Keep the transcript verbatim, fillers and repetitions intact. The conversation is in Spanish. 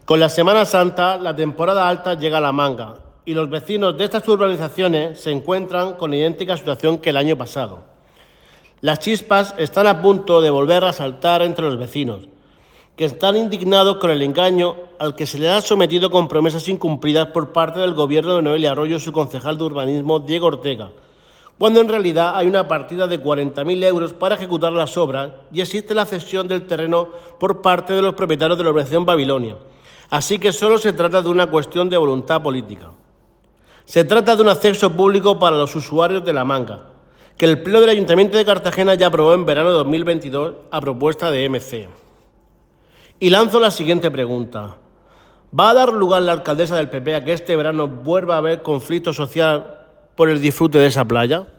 Con la Semana Santa, la temporada alta llega a la manga y los vecinos de estas urbanizaciones se encuentran con idéntica situación que el año pasado. Las chispas están a punto de volver a saltar entre los vecinos, que están indignados con el engaño al que se les ha sometido con promesas incumplidas por parte del gobierno de Noelia Arroyo y su concejal de urbanismo, Diego Ortega, cuando en realidad hay una partida de cuarenta mil euros para ejecutar las obras y existe la cesión del terreno por parte de los propietarios de la urbanización Babilonia. Así que solo se trata de una cuestión de voluntad política. Se trata de un acceso público para los usuarios de La Manga, que el Pleno del Ayuntamiento de Cartagena ya aprobó en verano de dos mil veintidós a propuesta de M C. Y lanzo la siguiente pregunta. ¿Va a dar lugar la alcaldesa del P P a que este verano vuelva a haber conflicto social por el disfrute de esa playa?